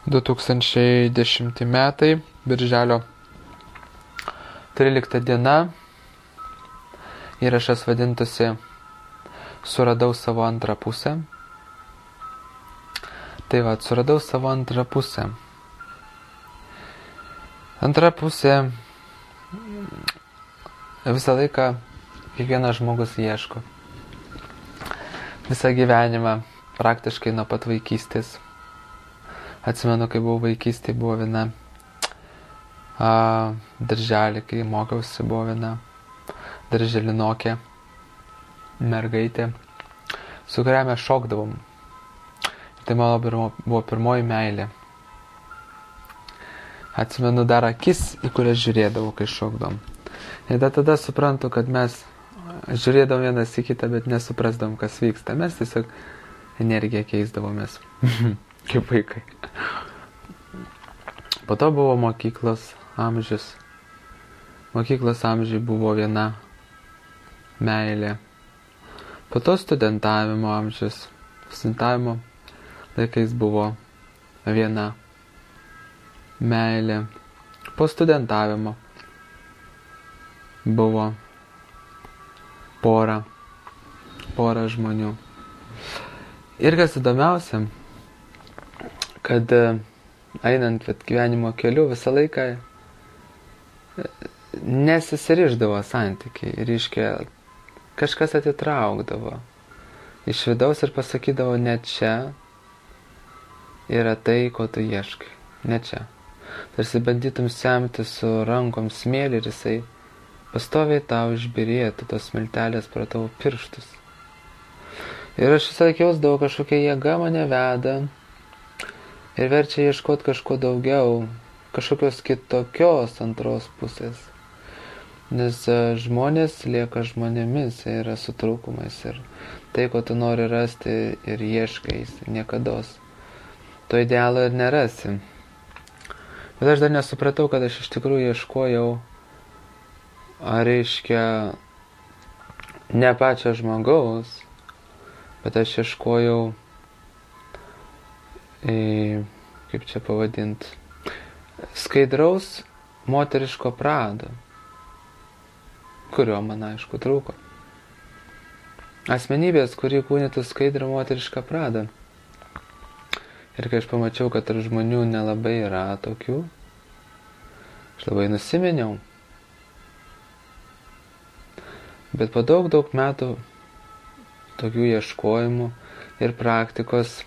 2010 metai, birželio 13 diena. Įrašas vadintųsi Suradau savo antrą pusę. Tai va, suradau savo antrą pusę. Antra pusė visą laiką kiekvienas žmogus ieško. Visą gyvenimą, praktiškai nuo pat vaikystės. Atsimenu, kai buvau vaikystėje, buvo viena darželį, kai mokiausi, buvo viena darželinokė, mergaitė, su kuria mes šokdavom. Tai mano buvo pirmoji meilė. Atsimenu dar akis, į kurias žiūrėdavau, kai šokdavom. Ir tada suprantu, kad mes žiūrėdavom vienas į kitą, bet nesuprasdavom, kas vyksta. Mes tiesiog energiją keisdavomės, kaip vaikai. Po to buvo mokyklos amžius. Mokyklos amžiai buvo viena meilė. Po to studentavimo amžius. Studentavimo laikais buvo viena meilė. Po studentavimo buvo pora žmonių. Ir kas įdomiausia, kad einant gyvenimo keliu visą laiką nesisiriždavo santykiai. Reiškia, kažkas atitraukdavo iš vidaus ir pasakydavo, ne čia yra tai, ko tu ieškai. Ne čia. Tarsi bandytum semti su rankom smėlį ir jisai pastoviai tau išbirėtų tos smiltelės pro tavo pirštus. Ir aš visą laiką jausdavau, kažkokia jėga mane veda ir verčia ieškoti kažko daugiau, kažkokios kitokios antros pusės. Nes žmonės lieka žmonėmis, yra su trūkumais ir tai, ko tu nori rasti ir ieškais, niekados to idealo ir nerasi. Bet aš dar nesupratau, kad aš iš tikrųjų ieškojau, reiškia, ne pačio žmogaus, bet aš ieškojau, kaip čia pavadinti, skaidraus moteriško prado, kurio man aišku trūko. Asmenybės, kuri kūnytų skaidrą moterišką pradą. Ir kai aš pamačiau, kad tarp žmonių nelabai yra tokių, aš labai nusiminiau. Bet po daug metų tokių ieškojimų ir praktikos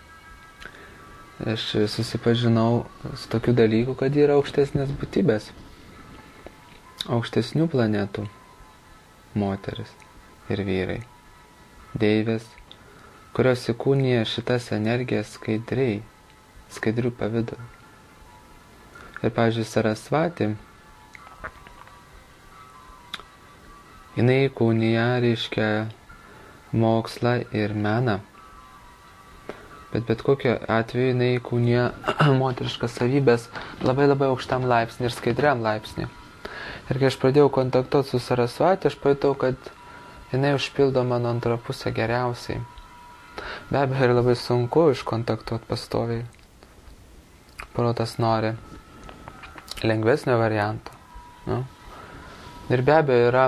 aš susipažinau su tokiu dalyku, kad yra aukštesnės būtybės, aukštesnių planetų moteris ir vyrai, deivės, kurios įkūnija šitas energijas skaidrių pavidalų. Ir pavyzdžiui, Sarasvati, jinai įkūnija, reiškia, mokslą ir meną. Bet kokiu atveju jinai įkūnija moteriškas savybės labai aukštam laipsnį ir skaidriam laipsnį. Ir kai aš pradėjau kontaktuoti su Sarasvati, aš pajutau, kad jinai užpildo mano antrą pusę geriausiai. Be abejo, ir labai sunku iškontaktuoti pastoviai. Protas nori lengvesnio varianto. Nu? Ir be abejo yra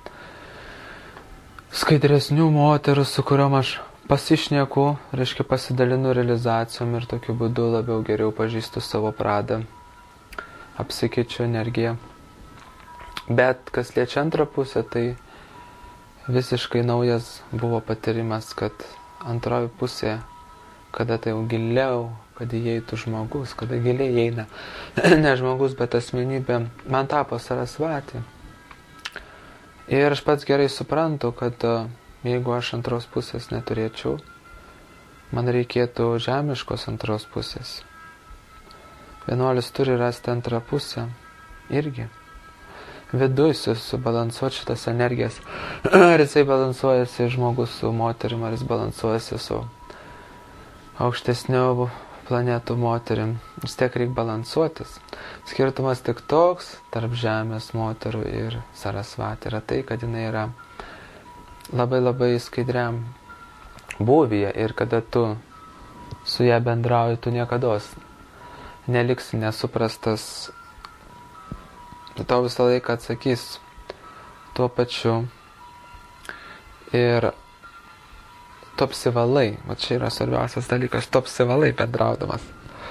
skaidresnių moterų, su kuriuom aš pasišneku, reiškia pasidalinu realizacijom ir tokiu būdu labiau geriau pažįstu savo pradą, apsikeičiu energiją. Bet kas liečia antrą pusę, tai visiškai naujas buvo patyrimas, kad antroji pusė, kada tai jau giliau, kad įeitų žmogus, kada giliai įeina, ne žmogus, bet asmenybė, man tapo Sarasvati. Ir aš pats gerai suprantu, kad jeigu aš antros pusės neturėčiau, man reikėtų žemiškos antros pusės. Vienuolis turi rasti antrą pusę irgi. Viduj subalansuoti šitas energijas. Ar jisai balansuojasi žmogus su moterim, ar jis balansuojasi su aukštesniu planetų moterim. Vis tiek reikia balansuotis. Skirtumas tik toks tarp žemės moterų ir Sarasvati yra tai, kad jinai yra labai skaidriam būvyje ir kada tu su ją bendrauji, tu niekados neliksi nesuprastas, tau visą laiką atsakys tuo pačiu ir tu apsivalai. Va čia yra svarbiausias dalykas, tu apsivalai bendraudamas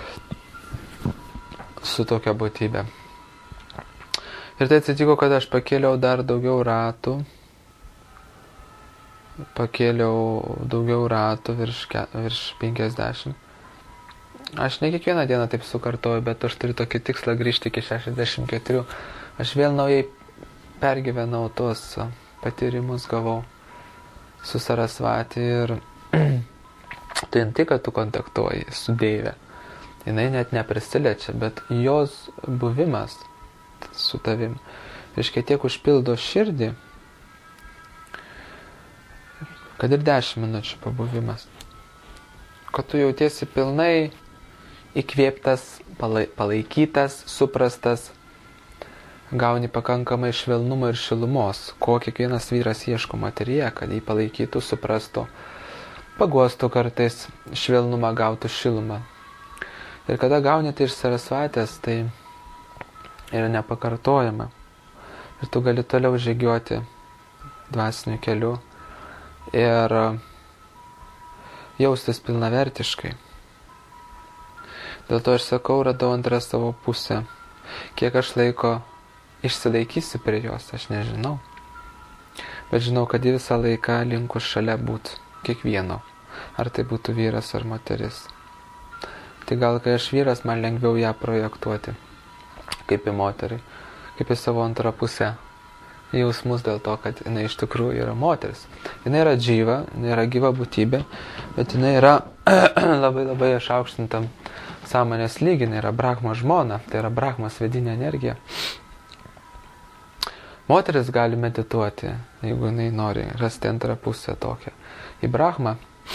su tokia būtybė. Ir tai atsitiko, kad aš pakėliau dar daugiau ratų, virš 50. Aš ne kiekvieną dieną taip sukartoju, bet aš turiu tokį tikslą grįžti iki 64. Aš vėl naujai pergyvenau tuos patyrimus, gavau su Sarasvati ir tai ne tik, kad tu kontaktuoji su Deive, jinai net neprisiliečia, bet jos buvimas su tavim, reiškia, tiek užpildo širdį, kad ir 10 minučių pabuvimas, kad tu jautiesi pilnai įkvėptas, palaikytas, suprastas, gauni pakankamai švelnumo ir šilumos, ko kiekvienas vyras ieško moteryje, kad jį palaikytų, suprastų, paguostų kartais, švelnumą gautų šilumą. Ir kada gauni tai iš Sarasvatės, tai yra nepakartojama. Ir tu gali toliau žygiuoti dvasiniu keliu ir jaustis pilnavertiškai. Dėl to aš sakau, radau antrą savo pusę. Kiek aš laiko išsilaikysiu prie jos, aš nežinau. Bet žinau, kad ji visą laiką linkus šalia būt kiekvieno. Ar tai būtų vyras ar moteris. Tai gal kai aš vyras, man lengviau ją projektuoti. Kaip į moterį, kaip į savo antrą pusę. Jausmus dėl to, kad jinai iš tikrųjų yra moteris. Jinai yra džyva, jinai yra gyva būtybė, bet jinai yra labai išaukštintam sąmonės lygį, jinai yra Brahma žmona, tai yra Brahmas vidinė energija. Moteris gali medituoti, jeigu jinai nori rasti antrą pusę tokią. Į Brahmą,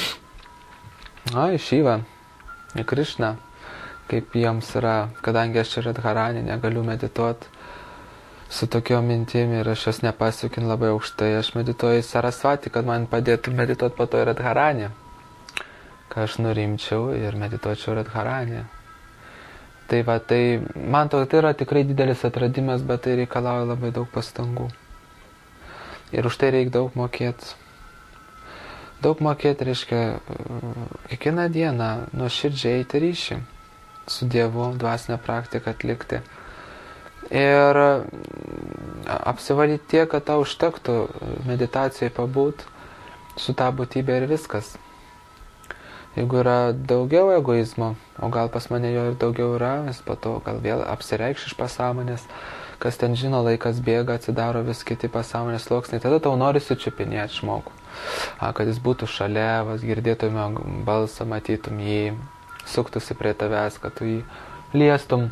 į Šyvą, į Krišną, kaip jiems yra, kadangi aš čia Radharani negaliu medituoti su tokiom mintimi ir aš jas nepasiekiu labai aukštai, aš medituoju į Sarasvatį, kad man padėtų medituoti po to į Radharani, kad aš nurimčiau ir medituočiau Radharani. Tai va, tai man tai yra tikrai didelis atradimas, bet tai reikalauja labai daug pastangų. Ir už tai reikia daug mokėti. Daug mokėti reiškia kiekvieną dieną nuoširdžiai eiti ryšį su Dievu, dvasinę praktiką atlikti. Ir apsivalyti tiek, kad tau užtektų meditacijai pabūt su tą būtybę ir viskas. Jeigu yra daugiau egoizmo, o gal pas mane jo ir daugiau yra, jis po to gal vėl apsireikš iš pasąmonės, kas ten žino, laikas bėga, atsidaro vis kiti pasąmonės sluoksniai, tada tau nori sučiupinėti žmogų. Kad jis būtų šalia, girdėtum balsą, matytum jį, suktųsi prie tavęs, kad tu jį liestum.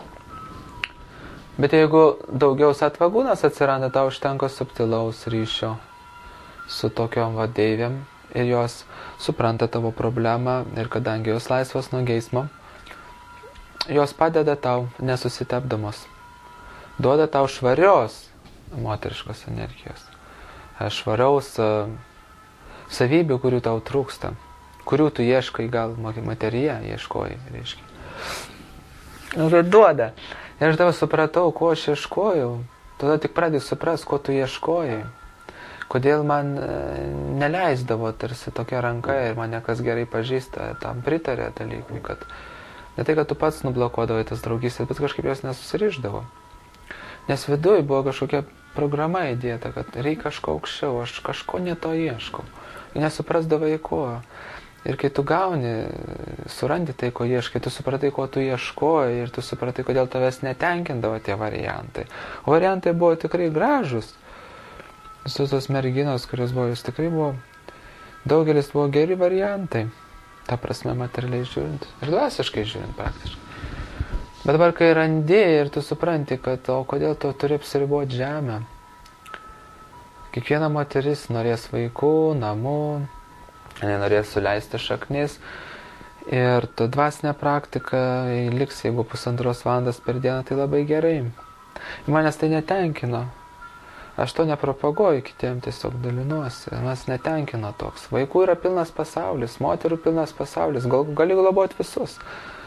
Bet jeigu daugiau satvagūnas atsiranda, tau užtenka subtilaus ryšio su tokiom deivėm ir jos supranta tavo problemą ir kadangi jos laisvos nuo geismo, jos padeda tau nesusitepdamos. Duoda tau švarios moteriškos energijos, švariaus savybių, kurių tau trūksta, kurių tu ieškai, gal moteryje ieškoji, reiškia. Ir duoda. Ir aš tavą supratau, ko aš ieškojau. Tada tik pradėjau suprast, ko tu ieškojai. Kodėl man neleisdavo tarsi tokia ranka ir mane kas gerai pažįsta, tam pritarė dalykui, kad ne tai, kad tu pats nublokuodavai tas draugystės, bet kažkaip jos nesusirišdavo. Nes viduj buvo kažkokia programa įdėta, kad reikia kažko aukščiau, aš kažko ne to ieškau. Nesuprasdavai ko. Ir kai tu gauni, surandi tai, ko ieškai, tu supratai, ko tu ieškoji ir tu supratai, kodėl tavęs netenkindavo tie variantai. O variantai buvo tikrai gražus. Visos tos merginos, kurios buvo, jūs tikrai buvo, daugelis buvo geri variantai. Ta prasme, materialiai žiūrint ir dvasiškai žiūrint praktiškai. Bet dabar, kai randi ir tu supranti, kad o kodėl tu turi apsiriboti žemę. Kiekviena moteris norės vaikų, namų, jinai norės suleisti šaknis ir ta dvasinė praktika liks, jeigu 1,5 valandos per dieną, tai labai gerai. Ir manęs tai netenkino. Aš to nepropaguoju kitiem, tiesiog dalinuosi. Manęs netenkino toks. Vaikų yra pilnas pasaulis, moterų pilnas pasaulis, gali globoti visus.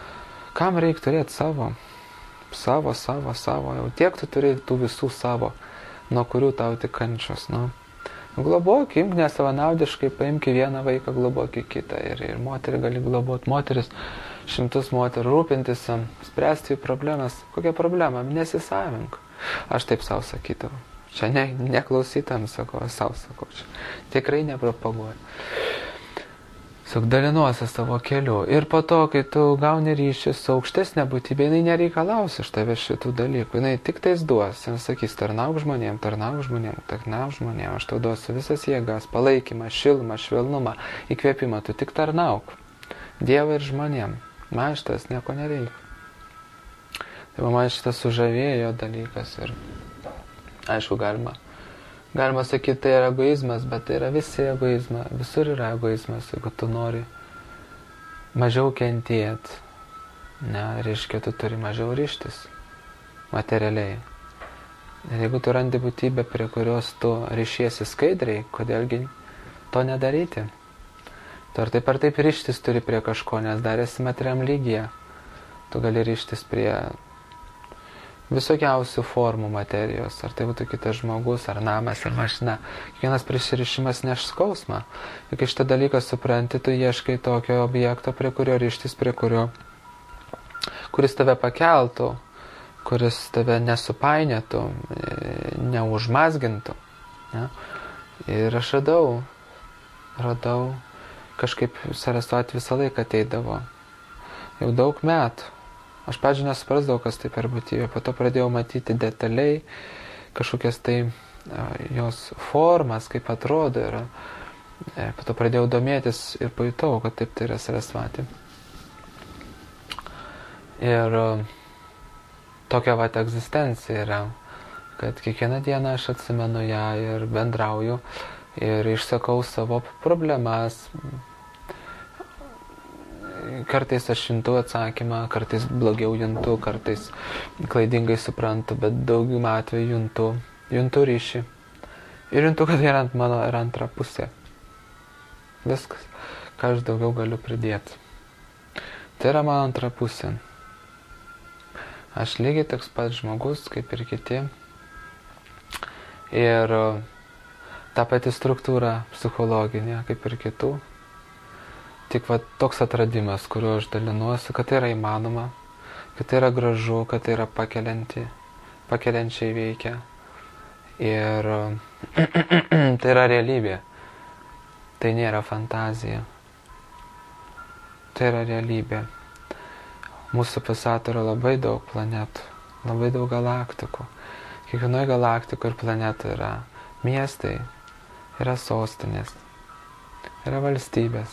Kam reikia turėti savo? Savo, jau tiek tu turi tų visų savo, nuo kurių tau tik kančios, Globok, imk nesavanaudiškai, paimk vieną vaiką, globok kitą. Ir moterį gali globot, moteris, 100 moterų, rūpintis, spręsti jų problemas. Kokia problema? Nesisavink. Aš taip savo sakydavau. Čia neklausytam sakau, savo sakau. Čia tikrai nepropaguoju. Dalinuosi savo keliu. Ir po to, kai tu gauni ryšį su aukštesnė būtybė, jinai nereikalaus iš tavęs šitų dalykų. Jinai tik tais duos. Jis sakys, tarnauk žmonėm, aš tau duosiu visas jėgas, palaikymą, šilumą, švelnumą, įkvėpimą. Tu tik tarnauk. Dievui ir žmonėm. Man šitas nieko nereikia. Tai man šitas sužavėjo dalykas. Ir aišku, Galima sakyti, tai yra egoizmas, bet tai yra visi egoizmas. Visur yra egoizmas, jeigu tu nori mažiau kentėti. Reiškia, tu turi mažiau ryštis materialiai. Ir jeigu tu randi būtybę, prie kurios tu ryšiesi skaidriai, kodėlgi to nedaryti? Tu ar taip ryštis turi prie kažko, nes dar esi materiam lygyje. Tu gali ryštis prie visokiausių formų materijos, ar tai būtų kitas žmogus, ar namas, ar mašina. Kiekvienas prisirišimas neš skausmą. Ir kai šitą dalyką supranti, tu ieškai tokio objekto, prie kurio ryštis, kuris tave pakeltų, kuris tave nesupainėtų, neužmazgintų. Ir aš radau, kažkaip Sarasvati visą laiką ateidavo. Jau daug metų. Aš pavyzdžiui nesuprasdavau, kas tai per būtybė. Po to pradėjau matyti detaliai kažkokias tai jos formas, kaip atrodo. Po to pradėjau domėtis ir pajutau, kad taip tai yra Sarasvati. Ir tokia egzistencija yra, kad kiekvieną dieną aš atsimenu ją ir bendrauju ir išsakau savo problemas. Kartais aš juntu atsakymą, kartais blogiau juntu, kartais klaidingai suprantu, bet daugumą atveju juntu ryšį. Ir juntu, kad yra ant mano ir antra pusė. Viskas, ką aš daugiau galiu pridėti. Tai yra mano antra pusė. Aš lygiai toks pat žmogus, kaip ir kiti. Ir ta pati struktūra psichologinė, kaip ir kitų. Tik toks atradimas, kuriuo aš dalinuosi, kad tai yra įmanoma, kad tai yra gražu, kad tai yra pakeliančiai veikia. Ir tai yra realybė. Tai nėra fantazija. Tai yra realybė. Mūsų pasaulyje yra labai daug planetų, labai daug galaktikų. Kiekvienoje galaktikoje ir planetoje yra miestai, yra sostinės, yra valstybės.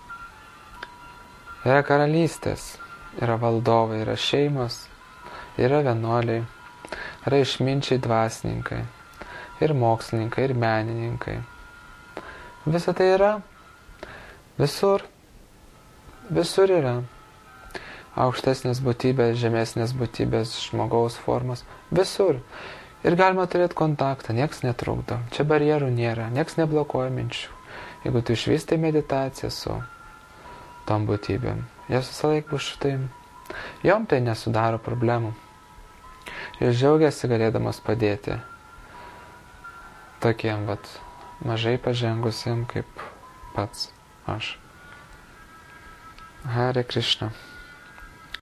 Yra karalystės, yra valdovai, yra šeimos, yra vienuoliai, yra išminčiai dvasininkai, ir mokslininkai, ir menininkai. Visa tai yra visur yra. Aukštesnės būtybės, žemesnės būtybės, žmogaus formos, visur. Ir galima turėti kontaktą, nieks netrukdo. Čia barjerų nėra, nieks neblokuoja minčių. Jeigu tu išvystai meditaciją su tom būtybėm, jos visą laiką bus štai. Jom tai nesudaro problemų. Jos džiaugiasi galėdamas padėti tokiem mažai pažengusiem kaip pats aš. Hare Krishna.